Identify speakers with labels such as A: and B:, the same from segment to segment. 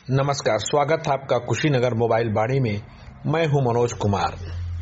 A: नमस्कार, स्वागत है आपका कुशीनगर मोबाइल वाणी में। मैं हूं मनोज कुमार।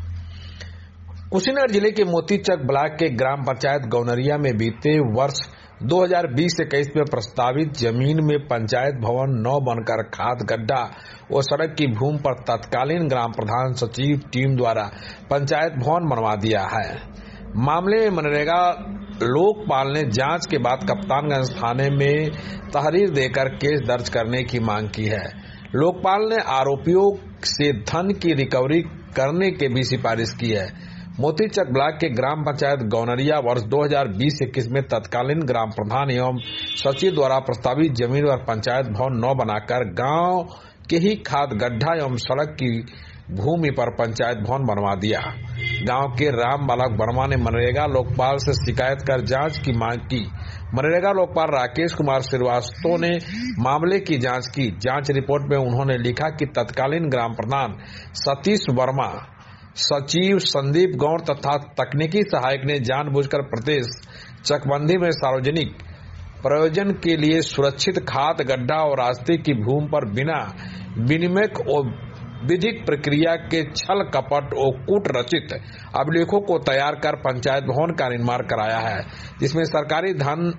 A: कुशीनगर जिले के मोतीचक ब्लॉक के ग्राम पंचायत गौनरिया में बीते वर्ष 2020-21 में प्रस्तावित जमीन में पंचायत भवन न बनकर खाद गड्ढा और सड़क की भूमि पर तत्कालीन ग्राम प्रधान सचिव टीम द्वारा पंचायत भवन बनवा दिया है। मामले में मनरेगा लोकपाल ने जांच के बाद कप्तानगंज थाने में तहरीर देकर केस दर्ज करने की मांग की है। लोकपाल ने आरोपियों से धन की रिकवरी करने की भी सिफारिश की है। मोतीचक ब्लॉक के ग्राम पंचायत गौनरिया वर्ष 2020-21 में तत्कालीन ग्राम प्रधान एवं सचिव द्वारा प्रस्तावित जमीन पर पंचायत भवन न बनाकर गांव के ही खाद गड्ढा एवं सड़क की भूमि पर पंचायत भवन बनवा दिया। गांव के राम बालक वर्मा ने मनरेगा लोकपाल से शिकायत कर जांच की मांग की। मनरेगा लोकपाल राकेश कुमार श्रीवास्तव ने मामले की जांच की। जांच रिपोर्ट में उन्होंने लिखा कि तत्कालीन ग्राम प्रधान सतीश वर्मा, सचिव संदीप गौड़ तथा तकनीकी सहायक ने जानबूझकर प्रदेश चकबंदी में सार्वजनिक प्रयोजन के लिए सुरक्षित खाद गड्ढा और रास्ते की भूमि पर बिना विनिमय और विधिक प्रक्रिया के छल कपट और कूट रचित अभिलेखों को तैयार कर पंचायत भवन का निर्माण कराया है, जिसमें सरकारी धन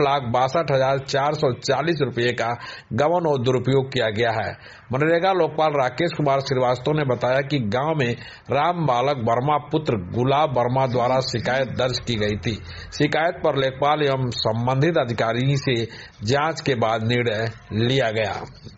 A: 8,62,440 रुपये का गबन और दुरुपयोग किया गया है। मनरेगा लोकपाल राकेश कुमार श्रीवास्तव ने बताया कि गांव में राम बालक वर्मा पुत्र गुलाब वर्मा द्वारा शिकायत दर्ज की गई थी। शिकायत पर लेखपाल एवं संबंधित अधिकारी से जांच के बाद निर्णय लिया गया।